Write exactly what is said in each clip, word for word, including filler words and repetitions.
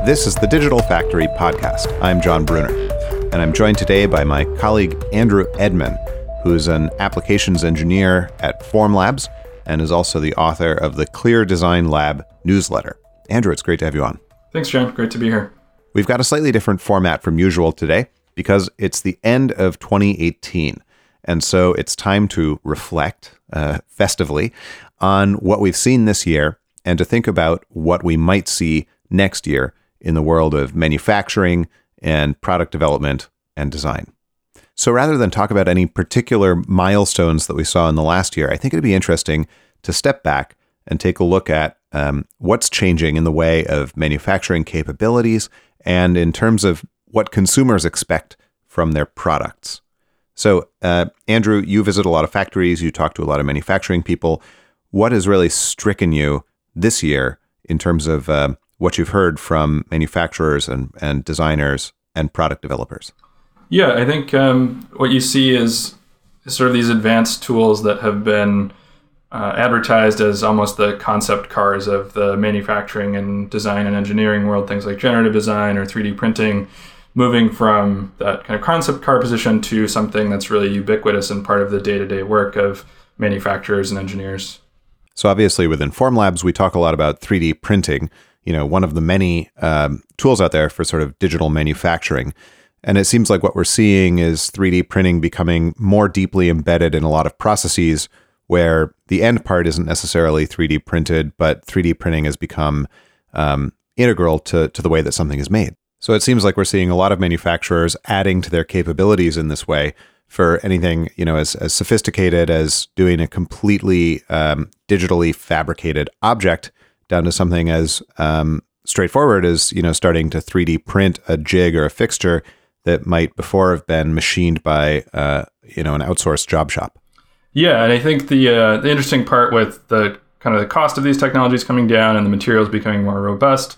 This is the Digital Factory podcast. I'm John Brunner, and I'm joined today by my colleague Andrew Edman, who's an applications engineer at Formlabs and is also the author of the Clear Design Lab newsletter. Andrew, it's great to have you on. Thanks, John. Great to be here. We've got a slightly different format from usual today because it's the end of twenty eighteen. And so it's time to reflect uh, festively on what we've seen this year and to think about what we might see next year in the world of manufacturing and product development and design. So rather than talk about any particular milestones that we saw in the last year, I think it'd be interesting to step back and take a look at um, what's changing in the way of manufacturing capabilities and in terms of what consumers expect from their products. So, uh, Andrew, you visit a lot of factories, you talk to a lot of manufacturing people. What has really stricken you this year in terms of uh, what you've heard from manufacturers and, and designers and product developers? Yeah, I think um, what you see is sort of these advanced tools that have been uh, advertised as almost the concept cars of the manufacturing and design and engineering world, things like generative design or three D printing, moving from that kind of concept car position to something that's really ubiquitous and part of the day-to-day work of manufacturers and engineers. So obviously within Formlabs, we talk a lot about three D printing, you know, one of the many um, tools out there for sort of digital manufacturing. And it seems like what we're seeing is three D printing becoming more deeply embedded in a lot of processes where the end part isn't necessarily three D printed, but three D printing has become um, integral to, to the way that something is made. So it seems like we're seeing a lot of manufacturers adding to their capabilities in this way for anything, you know, as, as sophisticated as doing a completely um, digitally fabricated object down to something as um, straightforward as, you know, starting to three D print a jig or a fixture that might before have been machined by, uh, you know, an outsourced job shop. Yeah, and I think the uh, the interesting part with the kind of the cost of these technologies coming down and the materials becoming more robust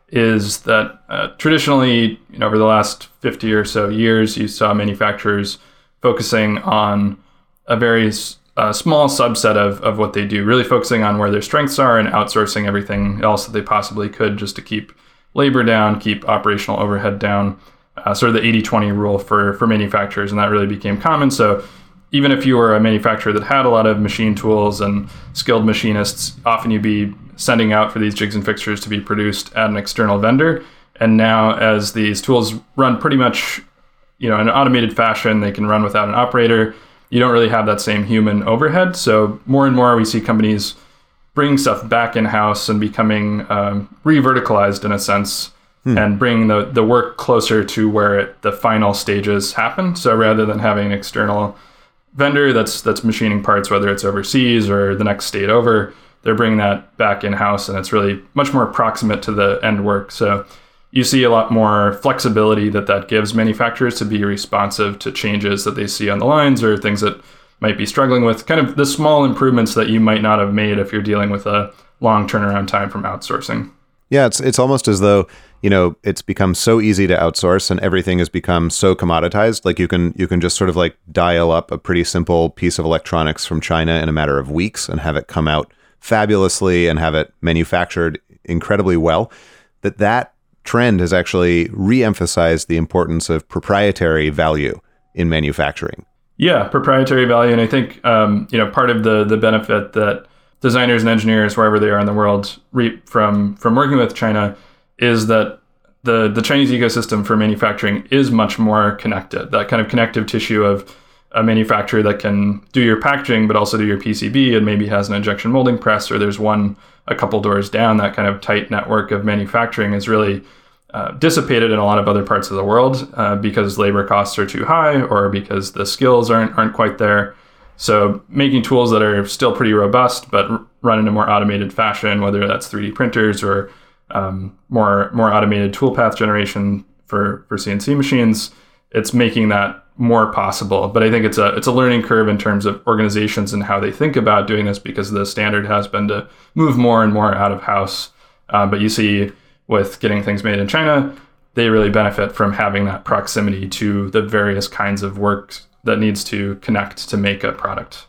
is that uh, traditionally, you know, over the last fifty or so years, you saw manufacturers focusing on a very uh, small subset of, of what they do, really focusing on where their strengths are and outsourcing everything else that they possibly could just to keep labor down, keep operational overhead down, uh, sort of the eighty twenty rule for, for manufacturers. And that really became common. So even if you were a manufacturer that had a lot of machine tools and skilled machinists, often you'd be sending out for these jigs and fixtures to be produced at an external vendor. And now as these tools run pretty much, you know, in an automated fashion, they can run without an operator. You don't really have that same human overhead. So more and more we see companies bringing stuff back in-house and becoming um, re-verticalized in a sense, hmm. and bringing the, the work closer to where it, the final stages happen. So rather than having an external vendor that's that's machining parts, whether it's overseas or the next state over, they're bringing that back in-house, and it's really much more proximate to the end work. So you see a lot more flexibility that that gives manufacturers to be responsive to changes that they see on the lines or things that might be struggling with, kind of the small improvements that you might not have made if you're dealing with a long turnaround time from outsourcing. Yeah, it's it's almost as though, you know, it's become so easy to outsource and everything has become so commoditized. Like you can you can just sort of like dial up a pretty simple piece of electronics from China in a matter of weeks and have it come out fabulously and have it manufactured incredibly well. That that trend has actually re-emphasized the importance of proprietary value in manufacturing. Yeah, proprietary value. And I think, um, you know, part of the the benefit that designers and engineers, wherever they are in the world, reap from from working with China is that the, the Chinese ecosystem for manufacturing is much more connected. That kind of connective tissue of a manufacturer that can do your packaging, but also do your P C B and maybe has an injection molding press, or there's one a couple doors down. That kind of tight network of manufacturing is really uh, dissipated in a lot of other parts of the world uh, because labor costs are too high or because the skills aren't aren't quite there. So making tools that are still pretty robust, but run in a more automated fashion, whether that's three D printers or um, more more automated toolpath generation for, for C N C machines, it's making that more possible. But I think it's a it's a learning curve in terms of organizations and how they think about doing this, because the standard has been to move more and more out of house. Uh, but you see with getting things made in China, they really benefit from having that proximity to the various kinds of work that needs to connect to make a product.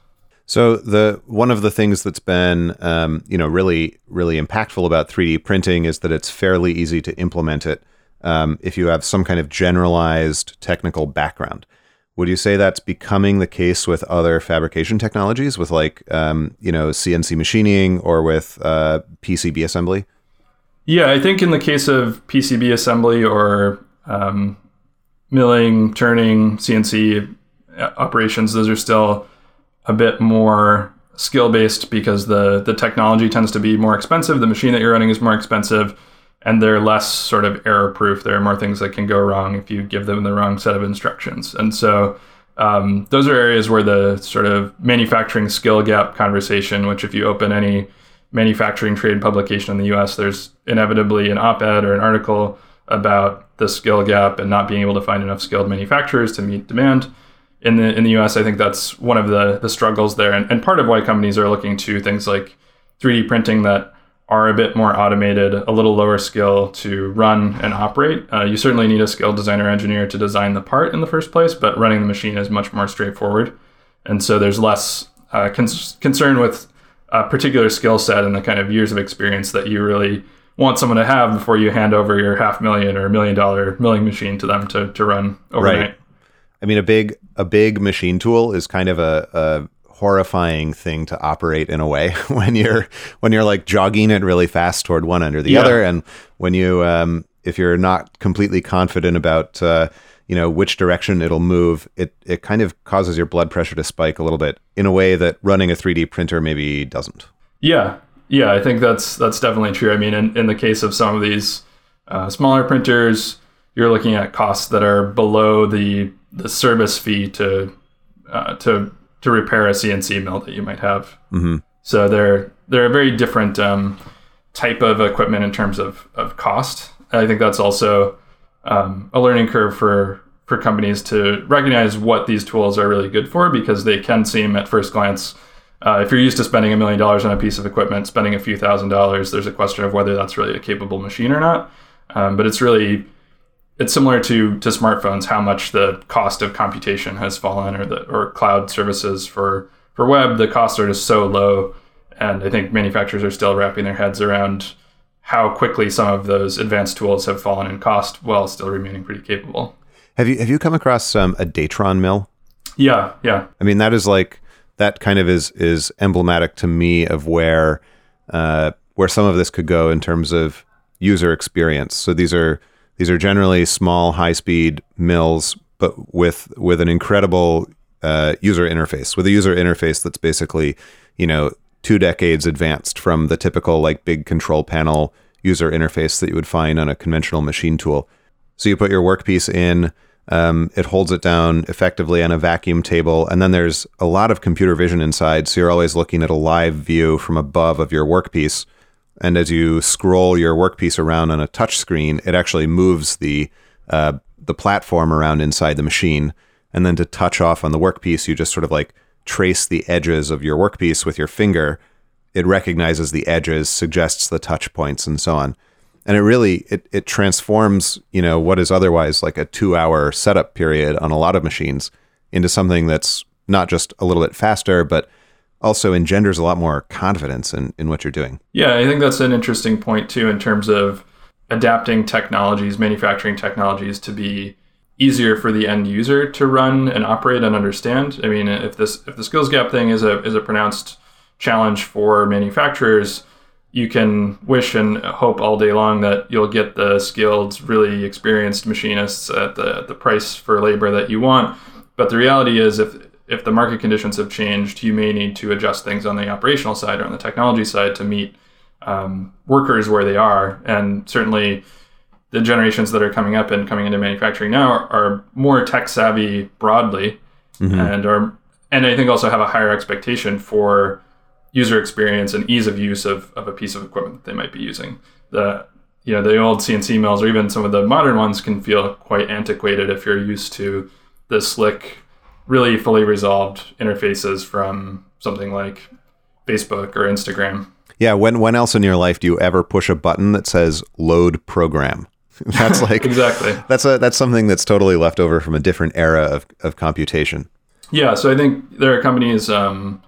So the one of the things that's been um, you know really really impactful about three D printing is that it's fairly easy to implement it um, if you have some kind of generalized technical background. Would you say that's becoming the case with other fabrication technologies, with like um, you know C N C machining or with uh, P C B assembly? Yeah, I think in the case of P C B assembly or um, milling, turning, C N C operations, those are still a bit more skill-based because the the technology tends to be more expensive. The machine that you're running is more expensive, and they're less sort of error-proof. There are more things that can go wrong if you give them the wrong set of instructions. And so um, those are areas where the sort of manufacturing skill gap conversation, which if you open any manufacturing trade publication in the U S, there's inevitably an op-ed or an article about the skill gap and not being able to find enough skilled manufacturers to meet demand. In the in the U S, I think that's one of the the struggles there, and, and part of why companies are looking to things like three D printing that are a bit more automated, a little lower skill to run and operate. Uh, you certainly need a skilled designer engineer to design the part in the first place, but running the machine is much more straightforward. And so there's less uh, con- concern with a particular skill set and the kind of years of experience that you really want someone to have before you hand over your half million or million dollar milling machine to them to, to run overnight. Right. I mean, a big a big machine tool is kind of a, a horrifying thing to operate in a way when you're when you're like jogging it really fast toward one end or the yeah. other, and when you um, if you're not completely confident about uh, you know which direction it'll move, it it kind of causes your blood pressure to spike a little bit in a way that running a three D printer maybe doesn't. Yeah, yeah, I think that's that's definitely true. I mean, in, in the case of some of these uh, smaller printers, you're looking at costs that are below the the service fee to uh, to to repair a C N C mill that you might have. Mm-hmm. So they're they're a very different um, type of equipment in terms of of cost. And I think that's also um, a learning curve for for companies to recognize what these tools are really good for, because they can seem at first glance, uh, if you're used to spending a million dollars on a piece of equipment, spending a few thousand dollars, there's a question of whether that's really a capable machine or not. Um, but it's really It's similar to to smartphones, how much the cost of computation has fallen, or the or cloud services for, for web. The costs are just so low, and I think manufacturers are still wrapping their heads around how quickly some of those advanced tools have fallen in cost while still remaining pretty capable. Have you have you come across um, a Datron mill? Yeah, yeah. I mean, that is like that kind of is is emblematic to me of where uh, where some of this could go in terms of user experience. So these are. These are generally small, high-speed mills, but with with an incredible uh, user interface, with a user interface that's basically, you know, two decades advanced from the typical like big control panel user interface that you would find on a conventional machine tool. So you put your workpiece in, um, it holds it down effectively on a vacuum table, and then there's a lot of computer vision inside, so you're always looking at a live view from above of your workpiece. And as you scroll your workpiece around on a touch screen, it actually moves the uh, the platform around inside the machine. And then to touch off on the workpiece, you just sort of like trace the edges of your workpiece with your finger. It recognizes the edges, suggests the touch points, and so on. And it really, it it transforms, you know, what is otherwise like a two-hour setup period on a lot of machines into something that's not just a little bit faster, but also engenders a lot more confidence in, in what you're doing. Yeah, I think that's an interesting point too, in terms of adapting technologies, manufacturing technologies, to be easier for the end user to run and operate and understand. I mean, if this if the skills gap thing is a is a pronounced challenge for manufacturers, you can wish and hope all day long that you'll get the skilled, really experienced machinists at the at the price for labor that you want. But the reality is, if if the market conditions have changed, you may need to adjust things on the operational side or on the technology side to meet um, workers where they are. And certainly the generations that are coming up and coming into manufacturing now are, are more tech savvy broadly, mm-hmm. and are, and I think also have a higher expectation for user experience and ease of use of, of a piece of equipment that they might be using. The you know the old C N C mills, or even some of the modern ones, can feel quite antiquated if you're used to the slick, really fully resolved interfaces from something like Facebook or Instagram. Yeah, when when else in your life do you ever push a button that says load program? That's like exactly. That's a that's something that's totally left over from a different era of, of computation. Yeah, so I think there are companies um, like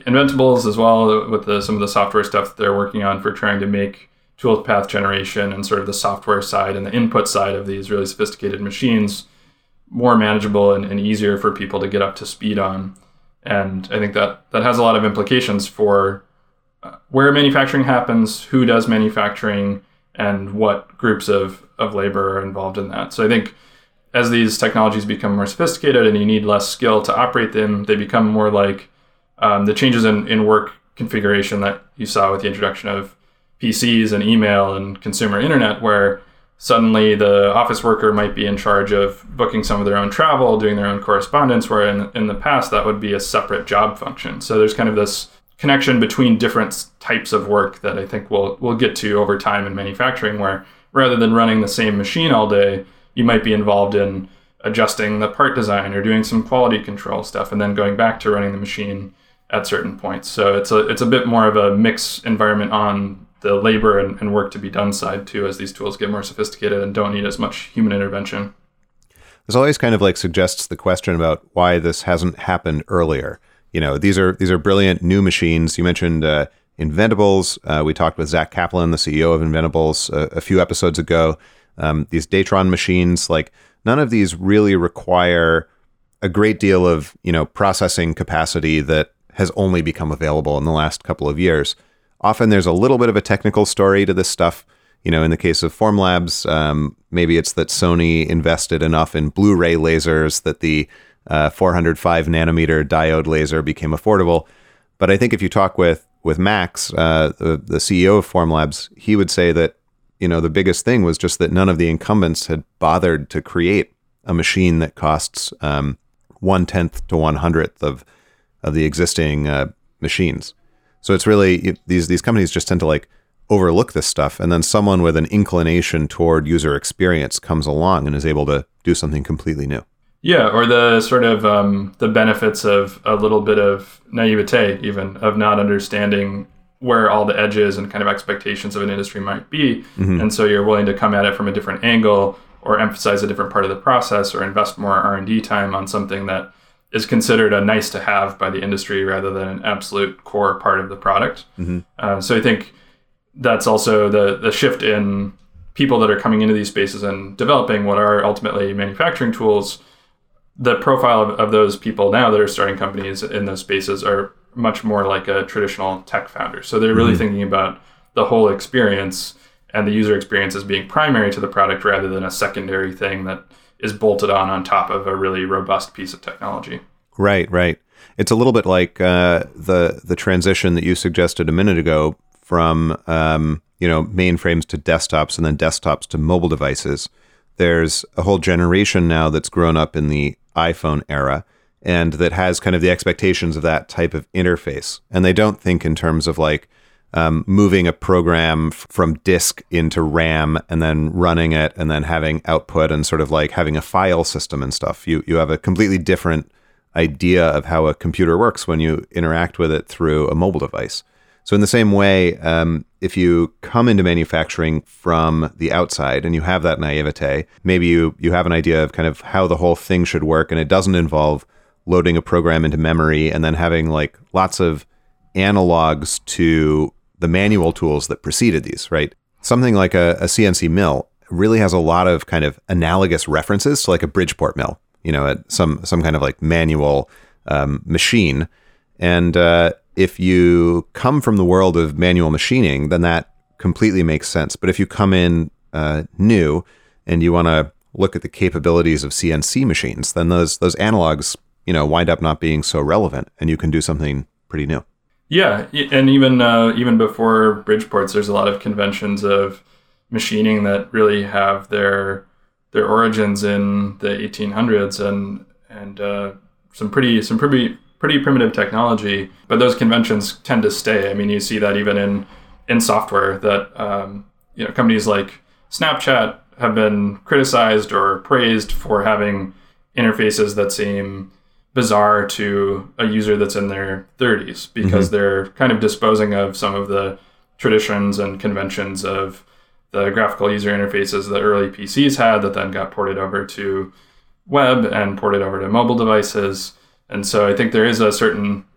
Inventables as well, with the, some of the software stuff that they're working on for trying to make toolpath generation and sort of the software side and the input side of these really sophisticated machines more manageable and, and easier for people to get up to speed on. And I think that that has a lot of implications for uh, where manufacturing happens, who does manufacturing, and what groups of, of labor are involved in that. So I think as these technologies become more sophisticated and you need less skill to operate them, they become more like um, the changes in, in work configuration that you saw with the introduction of P Cs and email and consumer internet, where suddenly the office worker might be in charge of booking some of their own travel, doing their own correspondence, where in, in the past that would be a separate job function. So there's kind of this connection between different types of work that I think we'll, we'll get to over time in manufacturing, where rather than running the same machine all day, you might be involved in adjusting the part design or doing some quality control stuff and then going back to running the machine at certain points. So it's a it's a bit more of a mixed environment on the labor and, and work to be done side too, as these tools get more sophisticated and don't need as much human intervention. This always kind of like suggests the question about why this hasn't happened earlier. You know, these are these are brilliant new machines. You mentioned uh, Inventables. Uh, we talked with Zach Kaplan, the C E O of Inventables, uh, a few episodes ago. Um, these Datron machines, like none of these really require a great deal of, you know, processing capacity that has only become available in the last couple of years. Often there's a little bit of a technical story to this stuff. You know, in the case of Formlabs, um, maybe it's that Sony invested enough in Blu-ray lasers that the uh, four oh five nanometer diode laser became affordable. But I think if you talk with with Max, uh, the, the C E O of Formlabs, he would say that, you know, the biggest thing was just that none of the incumbents had bothered to create a machine that costs um, one-tenth to one-hundredth of, of the existing uh, machines. So it's really, these these companies just tend to like overlook this stuff, and then someone with an inclination toward user experience comes along and is able to do something completely new. Yeah, or the sort of um, the benefits of a little bit of naivete, even, of not understanding where all the edges and kind of expectations of an industry might be. Mm-hmm. And so you're willing to come at it from a different angle or emphasize a different part of the process or invest more R and D time on something that is considered a nice to have by the industry rather than an absolute core part of the product. Mm-hmm. Uh, so I think that's also the the shift in people that are coming into these spaces and developing what are ultimately manufacturing tools. The profile of, of those people now that are starting companies in those spaces are much more like a traditional tech founder. So they're really mm-hmm. thinking about the whole experience and the user experience as being primary to the product rather than a secondary thing that is bolted on on top of a really robust piece of technology. Right, right. It's a little bit like uh, the the transition that you suggested a minute ago from um, you know mainframes to desktops and then desktops to mobile devices. There's a whole generation now that's grown up in the iPhone era and that has kind of the expectations of that type of interface. And they don't think in terms of like um, moving a program f- from disk into RAM and then running it and then having output and sort of like having a file system and stuff. You you have a completely different idea of how a computer works when you interact with it through a mobile device. So in the same way, um, if you come into manufacturing from the outside and you have that naivete, maybe you, you have an idea of kind of how the whole thing should work, and it doesn't involve loading a program into memory and then having like lots of analogs to the manual tools that preceded these, right? Something like a, a C N C mill really has a lot of kind of analogous references to like a Bridgeport mill, you know, some some kind of like manual um, machine. And uh, if you come from the world of manual machining, then that completely makes sense. But if you come in uh, new and you want to look at the capabilities of C N C machines, then those those analogs, you know, wind up not being so relevant, and you can do something pretty new. Yeah, and even uh, even before Bridgeports, there's a lot of conventions of machining that really have their their origins in the eighteen hundreds and and uh, some pretty some pretty pretty primitive technology. But those conventions tend to stay. I mean, you see that even in in software that um, you know companies like Snapchat have been criticized or praised for having interfaces that seem bizarre to a user that's in their thirties because mm-hmm. they're kind of disposing of some of the traditions and conventions of the graphical user interfaces that early P Cs had that then got ported over to web and ported over to mobile devices. And so I think there is a certain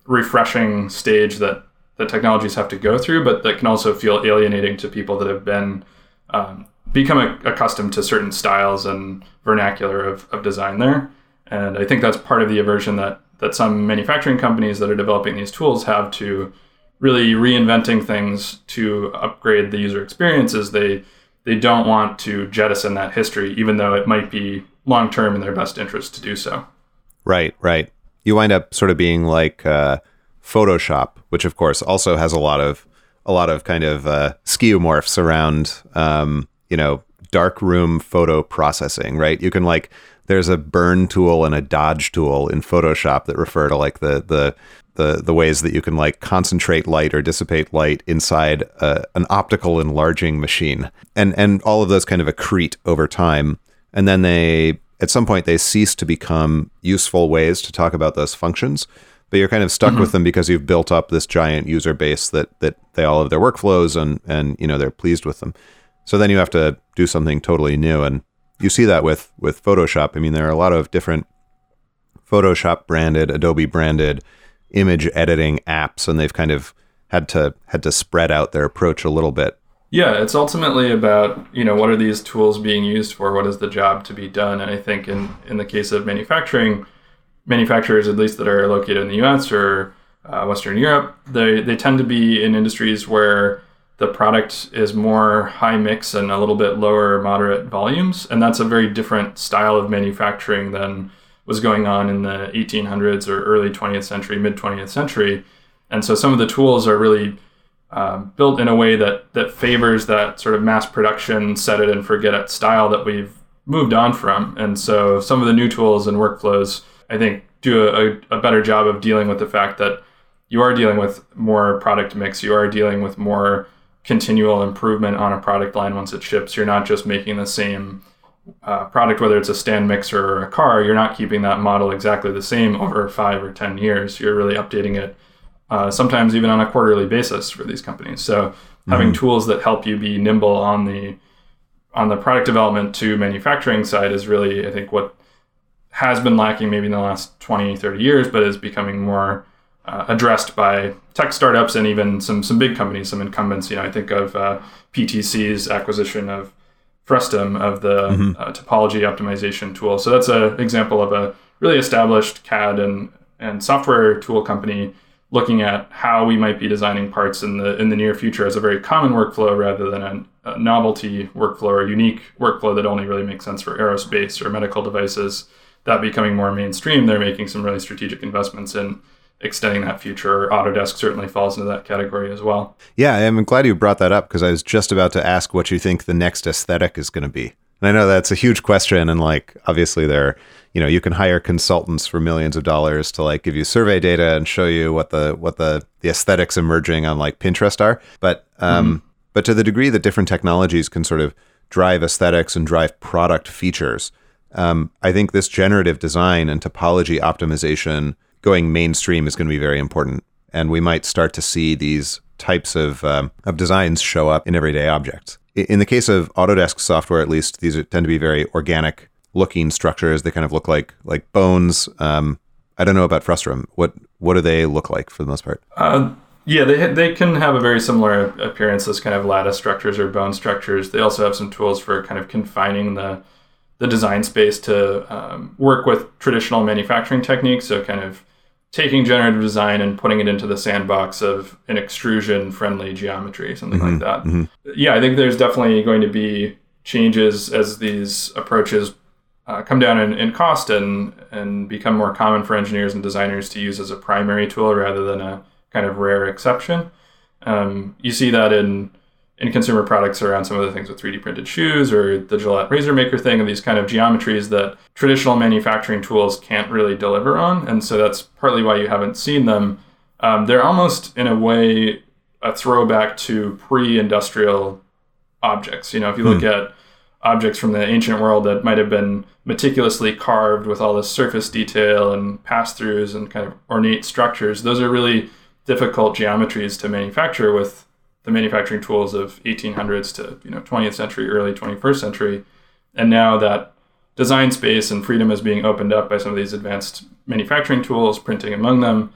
refreshing stage that the technologies have to go through, but that can also feel alienating to people that have been um, become a, accustomed to certain styles and vernacular of, of design there. And I think that's part of the aversion that that some manufacturing companies that are developing these tools have to really reinventing things to upgrade the user experiences. They they don't want to jettison that history, even though it might be long-term in their best interest to do so. Right, right. You wind up sort of being like uh, Photoshop, which of course also has a lot of a lot of kind of uh, skeuomorphs around, um, you know, darkroom photo processing, right? You can like, there's a burn tool and a dodge tool in Photoshop that refer to like the the the the ways that you can like concentrate light or dissipate light inside a, an optical enlarging machine, and and all of those kind of accrete over time, and then they at some point they cease to become useful ways to talk about those functions, but you're kind of stuck mm-hmm. with them because you've built up this giant user base that that they all have their workflows and and you know they're pleased with them. So then you have to do something totally new, and you see that with with Photoshop. I mean, there are a lot of different Photoshop branded, Adobe branded image editing apps, and they've kind of had to had to spread out their approach a little bit. Yeah, it's ultimately about, you know, what are these tools being used for? What is the job to be done? And I think in, in the case of manufacturing, manufacturers, at least that are located in the U S or uh, Western Europe, they, they tend to be in industries where the product is more high mix and a little bit lower moderate volumes. And that's a very different style of manufacturing than was going on in the eighteen hundreds or early twentieth century, mid twentieth century. And so some of the tools are really uh, built in a way that that favors that sort of mass production, set it and forget it style that we've moved on from. And so some of the new tools and workflows, I think, do a, a better job of dealing with the fact that you are dealing with more product mix, you are dealing with more continual improvement on a product line once it ships. You're not just making the same uh, product, whether it's a stand mixer or a car. You're not keeping that model exactly the same over five or ten years. You're really updating it, uh, sometimes even on a quarterly basis for these companies. So mm-hmm. having tools that help you be nimble on the on the product development to manufacturing side is really, I think, what has been lacking maybe in the last twenty, thirty years, but is becoming more Uh, addressed by tech startups and even some some big companies, some incumbents. You know, I think of uh, P T C's acquisition of Frustum, of the mm-hmm. uh, topology optimization tool. So that's an example of a really established C A D and and software tool company looking at how we might be designing parts in the in the near future as a very common workflow rather than a, a novelty workflow or unique workflow that only really makes sense for aerospace or medical devices. That becoming more mainstream, they're making some really strategic investments in extending that future. Autodesk certainly falls into that category as well. Yeah, I'm glad you brought that up because I was just about to ask what you think the next aesthetic is going to be. And I know that's a huge question, and like obviously there, you know, you can hire consultants for millions of dollars to like give you survey data and show you what the what the the aesthetics emerging on like Pinterest are. But um, mm-hmm. but to the degree that different technologies can sort of drive aesthetics and drive product features, um, I think this generative design and topology optimization going mainstream is going to be very important. And we might start to see these types of um, of designs show up in everyday objects. In the case of Autodesk software, at least, these are, tend to be very organic looking structures. They kind of look like like bones. Um, I don't know about Frustum. What what do they look like for the most part? Uh, yeah, they they can have a very similar appearance as kind of lattice structures or bone structures. They also have some tools for kind of confining the the design space to um, work with traditional manufacturing techniques. So kind of taking generative design and putting it into the sandbox of an extrusion-friendly geometry, something mm-hmm, like that. Mm-hmm. Yeah, I think there's definitely going to be changes as these approaches uh, come down in, in cost and and become more common for engineers and designers to use as a primary tool rather than a kind of rare exception. Um, you see that in in consumer products around some of the things with three D printed shoes or the Gillette Razor Maker thing, and these kind of geometries that traditional manufacturing tools can't really deliver on. And so that's partly why you haven't seen them. Um, they're almost, in a way, a throwback to pre-industrial objects. You know, if you look hmm. at objects from the ancient world that might have been meticulously carved with all this surface detail and pass-throughs and kind of ornate structures, those are really difficult geometries to manufacture with the manufacturing tools of eighteen hundreds to, you know, twentieth century, early twenty-first century. And now that design space and freedom is being opened up by some of these advanced manufacturing tools, printing among them.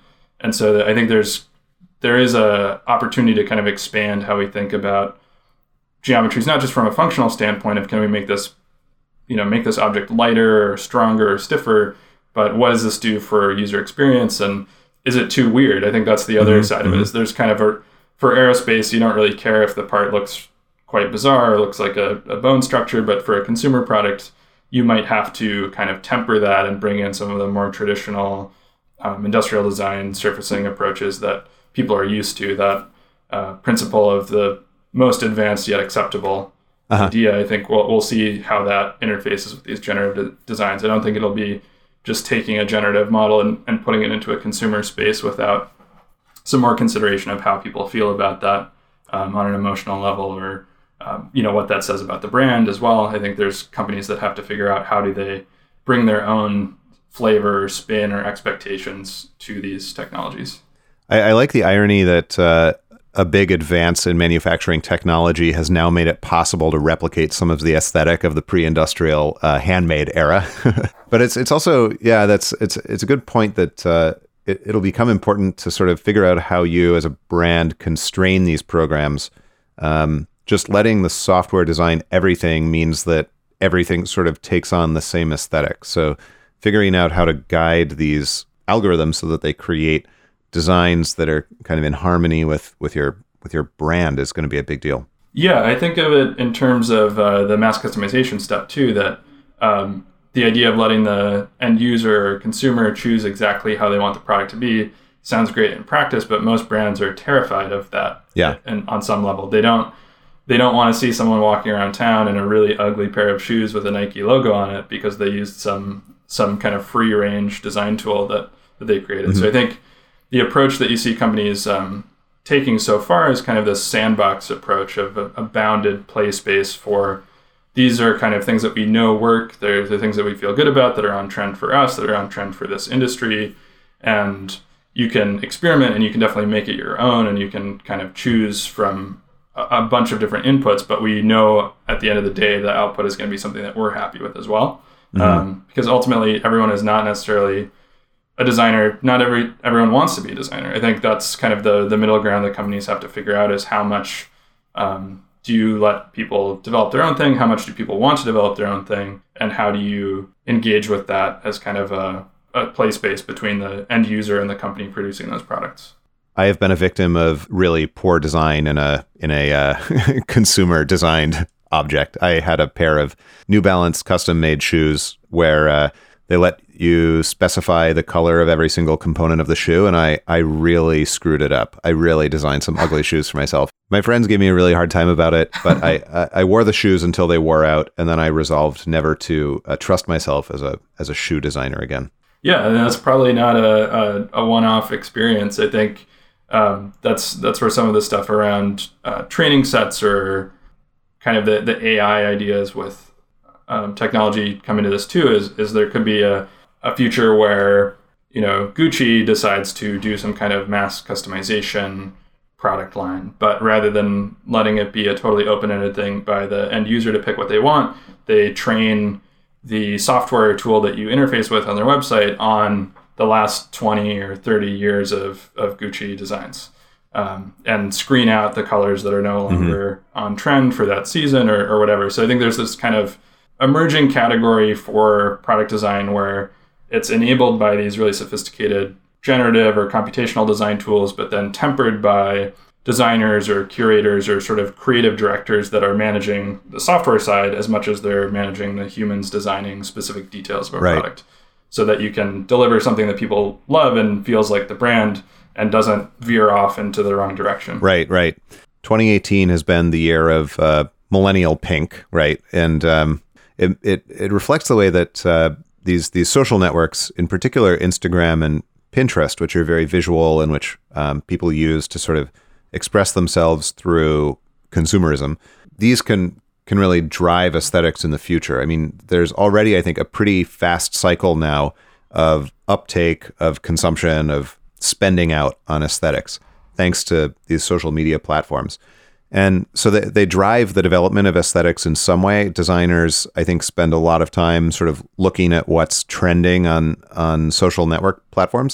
And so I think there's there is a opportunity to kind of expand how we think about geometries, not just from a functional standpoint of can we make this, you know, make this object lighter or stronger or stiffer, but what does this do for user experience, and is it too weird? I think that's the other mm-hmm. side of it. Is there's kind of a, for aerospace, you don't really care if the part looks quite bizarre or looks like a, a bone structure, but for a consumer product, you might have to kind of temper that and bring in some of the more traditional um, industrial design surfacing approaches that people are used to. That uh, principle of the most advanced yet acceptable uh-huh. idea, I think we'll, we'll see how that interfaces with these generative de- designs. I don't think it'll be just taking a generative model and, and putting it into a consumer space without some more consideration of how people feel about that um, on an emotional level, or um, you know what that says about the brand as well. I think there's companies that have to figure out how do they bring their own flavor, or spin, or expectations to these technologies. I, I like the irony that uh, a big advance in manufacturing technology has now made it possible to replicate some of the aesthetic of the pre-industrial uh, handmade era. But it's it's also, yeah, that's it's it's a good point that uh, it, it'll become important to sort of figure out how you as a brand constrain these programs. Um, just letting the software design everything means that everything sort of takes on the same aesthetic. So figuring out how to guide these algorithms so that they create designs that are kind of in harmony with, with your with your brand is going to be a big deal. Yeah, I think of it in terms of uh, the mass customization step too, that um, the idea of letting the end user or consumer choose exactly how they want the product to be sounds great in practice, but most brands are terrified of that. Yeah. And on some level, they don't they don't want to see someone walking around town in a really ugly pair of shoes with a Nike logo on it because they used some some kind of free range design tool that, that they created. Mm-hmm. So I think the approach that you see companies um, taking so far is kind of this sandbox approach of a, a bounded play space for these are kind of things that we know work. They're the things that we feel good about that are on trend for us, that are on trend for this industry. And you can experiment and you can definitely make it your own, and you can kind of choose from a, a bunch of different inputs. But we know at the end of the day, the output is going to be something that we're happy with as well. Mm-hmm. Um, because ultimately, everyone is not necessarily a designer. Not every everyone wants to be a designer. I think that's kind of the the middle ground that companies have to figure out is how much um, do you let people develop their own thing? How much do people want to develop their own thing? And how do you engage with that as kind of a, a play space between the end user and the company producing those products? I have been a victim of really poor design in a in a uh, consumer designed object. I had a pair of New Balance custom made shoes where uh, they let you specify the color of every single component of the shoe, and I, I really screwed it up. I really designed some ugly shoes for myself. My friends gave me a really hard time about it, but I, I, I wore the shoes until they wore out, and then I resolved never to uh, trust myself as a as a shoe designer again. Yeah, and that's probably not a, a, a one-off experience. I think um, that's that's where some of the stuff around uh, training sets or kind of the, the A I ideas with um, technology come into this too, is is there could be a, a future where, you know, Gucci decides to do some kind of mass customization product line, but rather than letting it be a totally open-ended thing by the end user to pick what they want, they train the software tool that you interface with on their website on the last twenty or thirty years of, of Gucci designs, um, and screen out the colors that are no longer mm-hmm. on trend for that season or, or whatever. So I think there's this kind of emerging category for product design where it's enabled by these really sophisticated generative or computational design tools, but then tempered by designers or curators or sort of creative directors that are managing the software side as much as they're managing the humans designing specific details of a right. product, so that you can deliver something that people love and feels like the brand and doesn't veer off into the wrong direction. Right, right. twenty eighteen has been the year of uh, millennial pink, right? And um, it, it it reflects the way that uh, these these social networks, in particular Instagram and Pinterest, which are very visual and which um, people use to sort of express themselves through consumerism, these can can really drive aesthetics in the future. I mean, there's already, I think, a pretty fast cycle now of uptake, of consumption, of spending out on aesthetics, thanks to these social media platforms. And so they, they drive the development of aesthetics in some way. Designers, I think, spend a lot of time sort of looking at what's trending on, on social network platforms.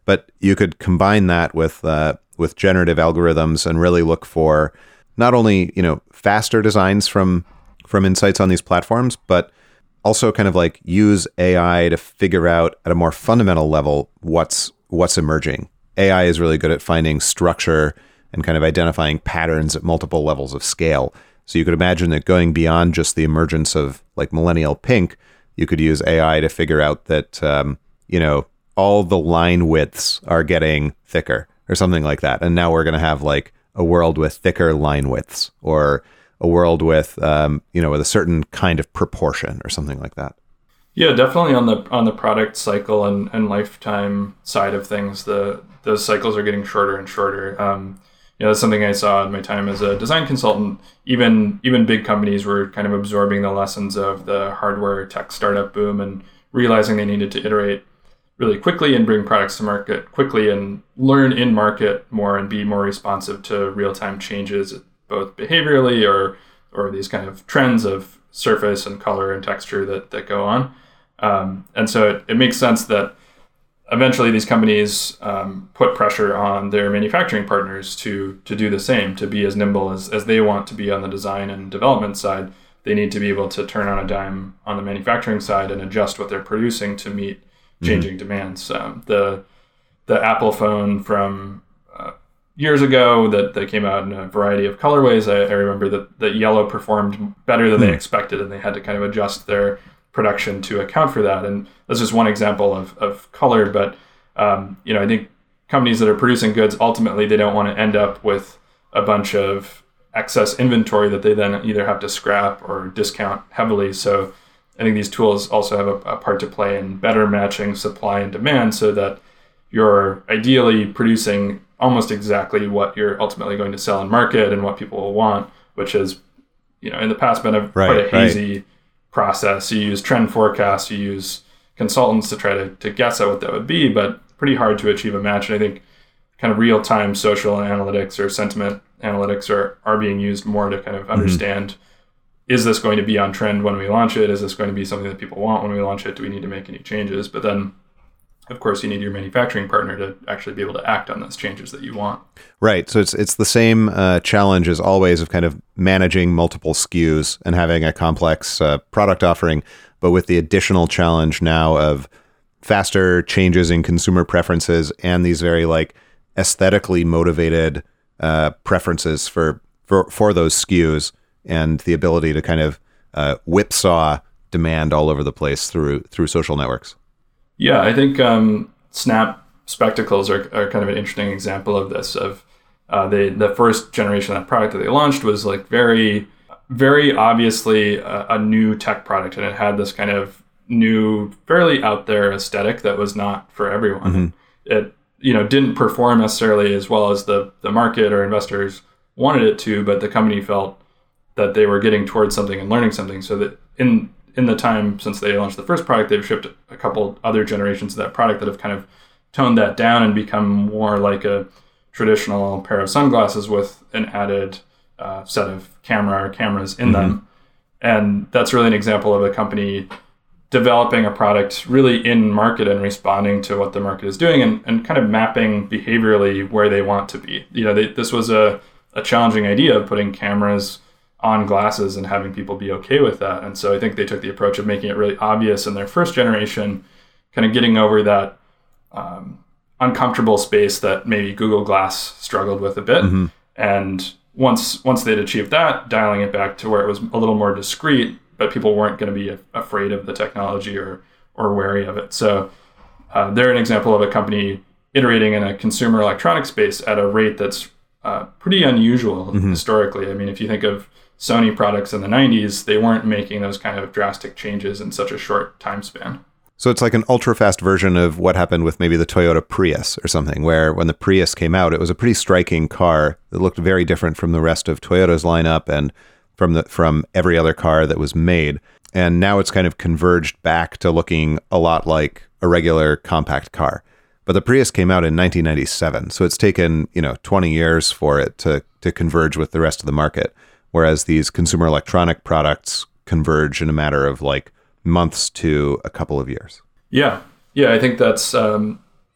But you could combine that with uh, with generative algorithms and really look for not only, you know, faster designs from from insights on these platforms, but also kind of like use A I to figure out at a more fundamental level what's what's emerging. A I is really good at finding structure and kind of identifying patterns at multiple levels of scale. So you could imagine that going beyond just the emergence of like millennial pink, you could use A I to figure out that, um, you know, all the line widths are getting thicker or something like that. And now we're going to have like a world with thicker line widths, or a world with, um, you know, with a certain kind of proportion or something like that. Yeah, definitely on the on the product cycle and, and lifetime side of things, the those cycles are getting shorter and shorter. Um, you know, that's something I saw in my time as a design consultant. Even even big companies were kind of absorbing the lessons of the hardware tech startup boom and realizing they needed to iterate really quickly and bring products to market quickly and learn in market more and be more responsive to real-time changes, both behaviorally or or these kind of trends of surface and color and texture that, that go on. Um, and so it, it makes sense that eventually these companies um, put pressure on their manufacturing partners to to do the same, to be as nimble as, as they want to be on the design and development side. They need to be able to turn on a dime on the manufacturing side and adjust what they're producing to meet changing mm-hmm. demands. Um, the the Apple phone from uh, years ago that, that came out in a variety of colorways, I, I remember that, that yellow performed better than mm-hmm. they expected, and they had to kind of adjust their production to account for that. And that's just one example of, of color. But um, you know, I think companies that are producing goods, ultimately, they don't want to end up with a bunch of excess inventory that they then either have to scrap or discount heavily. So I think these tools also have a, a part to play in better matching supply and demand, so that you're ideally producing almost exactly what you're ultimately going to sell in market and what people will want, which has, you know, in the past been a right, quite a hazy right. process. You use trend forecasts, you use consultants to try to, to guess at what that would be, but pretty hard to achieve a match. And I think kind of real-time social analytics or sentiment analytics are, are being used more to kind of understand, mm-hmm. is this going to be on trend when we launch it? Is this going to be something that people want when we launch it? Do we need to make any changes? But then, of course, you need your manufacturing partner to actually be able to act on those changes that you want. Right. So it's it's the same uh, challenge as always of kind of managing multiple S K Us and having a complex uh, product offering, but with the additional challenge now of faster changes in consumer preferences and these very like aesthetically motivated uh, preferences for, for, for those S K Us, and the ability to kind of uh, whipsaw demand all over the place through through social networks. Yeah, I think um, Snap Spectacles are, are kind of an interesting example of this. Of uh, they the first generation of that product that they launched was like very, very obviously a, a new tech product, and it had this kind of new, fairly out there aesthetic that was not for everyone. Mm-hmm. It you know didn't perform necessarily as well as the the market or investors wanted it to, but the company felt that they were getting towards something and learning something. So that in in the time since they launched the first product, they've shipped a couple other generations of that product that have kind of toned that down and become more like a traditional pair of sunglasses with an added uh, set of camera or cameras in mm-hmm. them. And that's really an example of a company developing a product really in market and responding to what the market is doing, and, and kind of mapping behaviorally where they want to be. You know, they, this was a, a challenging idea of putting cameras on glasses and having people be okay with that. And so I think they took the approach of making it really obvious in their first generation, kind of getting over that um, uncomfortable space that maybe Google Glass struggled with a bit. Mm-hmm. And once once they'd achieved that, dialing it back to where it was a little more discreet, but people weren't going to be afraid of the technology or or wary of it. So uh, they're an example of a company iterating in a consumer electronics space at a rate that's uh, pretty unusual mm-hmm. historically. I mean, if you think of Sony products in the nineties, they weren't making those kind of drastic changes in such a short time span. So it's like an ultra-fast version of what happened with maybe the Toyota Prius or something, where when the Prius came out, it was a pretty striking car that looked very different from the rest of Toyota's lineup and from the from every other car that was made. And now it's kind of converged back to looking a lot like a regular compact car. But the Prius came out in nineteen ninety-seven, so it's taken, you know, twenty years for it to to converge with the rest of the market. Whereas these consumer electronic products converge in a matter of like months to a couple of years. Yeah. Yeah, I think that's, um,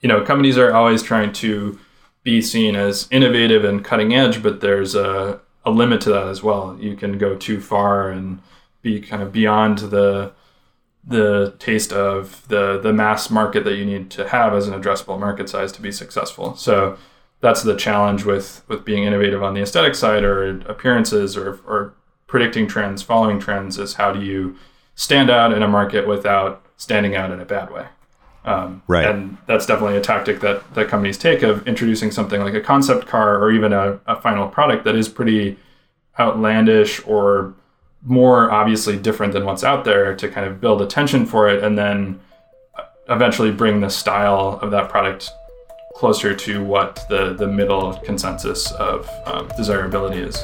you know, companies are always trying to be seen as innovative and cutting edge, but there's a, a limit to that as well. You can go too far and be kind of beyond the the taste of the the mass market that you need to have as an addressable market size to be successful. So that's the challenge with with being innovative on the aesthetic side, or appearances, or or predicting trends, following trends, is how do you stand out in a market without standing out in a bad way. Um, right. And that's definitely a tactic that, that companies take, of introducing something like a concept car or even a, a final product that is pretty outlandish or more obviously different than what's out there, to kind of build attention for it, and then eventually bring the style of that product closer to what the, the middle consensus of um, desirability is.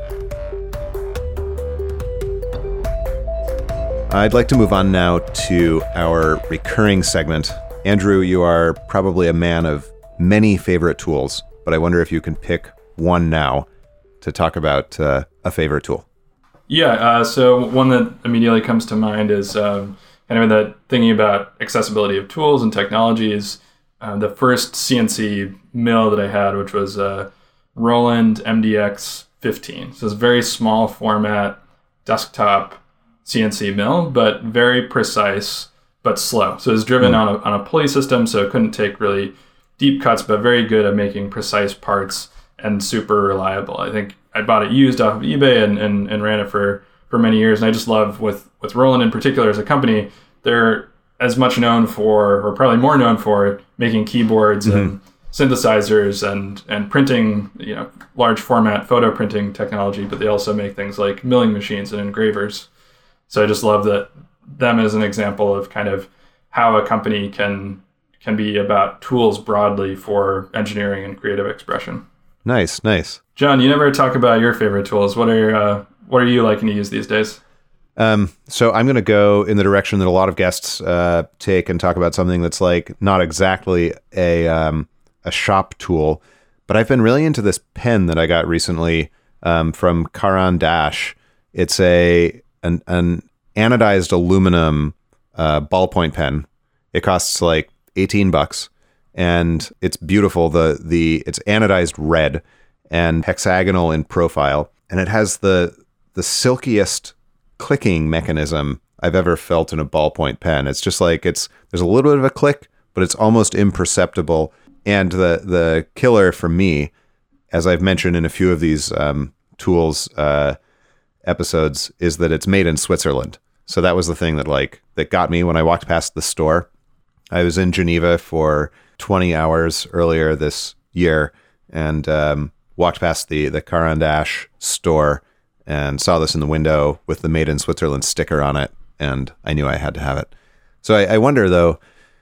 I'd like to move on now to our recurring segment. Andrew, you are probably a man of many favorite tools, but I wonder if you can pick one now to talk about uh, a favorite tool. Yeah, uh, so one that immediately comes to mind is um, kind of that thinking about accessibility of tools and technologies. Uh, the first C N C mill that I had, which was a Roland M D X fifteen. So it's a very small format desktop C N C mill, but very precise, but slow. So it's driven mm. on a on a pulley system, so it couldn't take really deep cuts, but very good at making precise parts and super reliable. I think I bought it used off of eBay and, and, and ran it for, for many years. And I just love with, with Roland in particular as a company, they're as much known for, or probably more known for, making keyboards mm-hmm. and synthesizers and, and printing, you know, large format photo printing technology, but they also make things like milling machines and engravers. So I just love that them as an example of kind of how a company can can be about tools broadly for engineering and creative expression. Nice, nice. John, you never talk about your favorite tools. What are uh, what are you liking to use these days? Um, so I'm going to go in the direction that a lot of guests uh, take and talk about something that's like not exactly a um, a shop tool, but I've been really into this pen that I got recently um, from Caran d'Ache. It's a an, an anodized aluminum uh, ballpoint pen. It costs like eighteen bucks. And it's beautiful. The the it's anodized red and hexagonal in profile, and it has the the silkiest clicking mechanism I've ever felt in a ballpoint pen. It's just like it's there's a little bit of a click, but it's almost imperceptible. And the the killer for me, as I've mentioned in a few of these um, tools uh, episodes, is that it's made in Switzerland. So that was the thing that like that got me when I walked past the store. I was in Geneva for twenty hours earlier this year and um, walked past the, the Caran d'Ache store and saw this in the window with the Made in Switzerland sticker on it. And I knew I had to have it. So I, I wonder, though,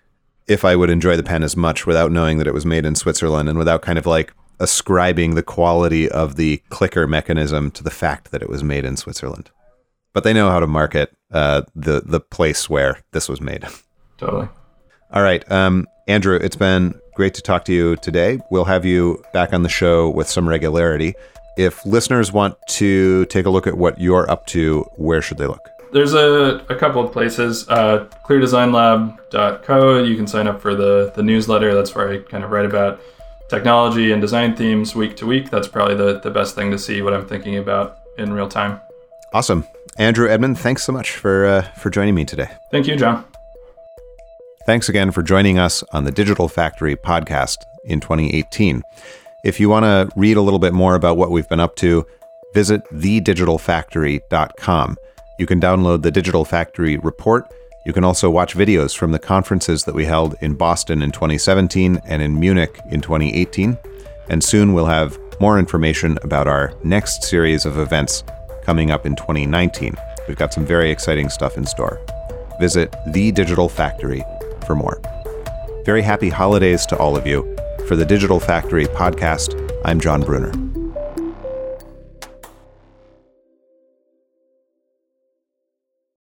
if I would enjoy the pen as much without knowing that it was made in Switzerland and without kind of like ascribing the quality of the clicker mechanism to the fact that it was made in Switzerland. But they know how to market uh, the, the place where this was made. Totally. All right. Um, Andrew, it's been great to talk to you today. We'll have you back on the show with some regularity. If listeners want to take a look at what you're up to, where should they look? There's a, a couple of places. Uh, clear design lab dot co. You can sign up for the, the newsletter. That's where I kind of write about technology and design themes week to week. That's probably the, the best thing to see what I'm thinking about in real time. Awesome. Andrew Edmond, thanks so much for uh, for joining me today. Thank you, John. Thanks again for joining us on the Digital Factory podcast in twenty eighteen. If you want to read a little bit more about what we've been up to, visit the digital factory dot com. You can download the Digital Factory report. You can also watch videos from the conferences that we held in Boston in twenty seventeen and in Munich in twenty eighteen. And soon we'll have more information about our next series of events coming up in twenty nineteen. We've got some very exciting stuff in store. Visit The Digital Factory for more. Very happy holidays to all of you. For the Digital Factory podcast, I'm John Brunner.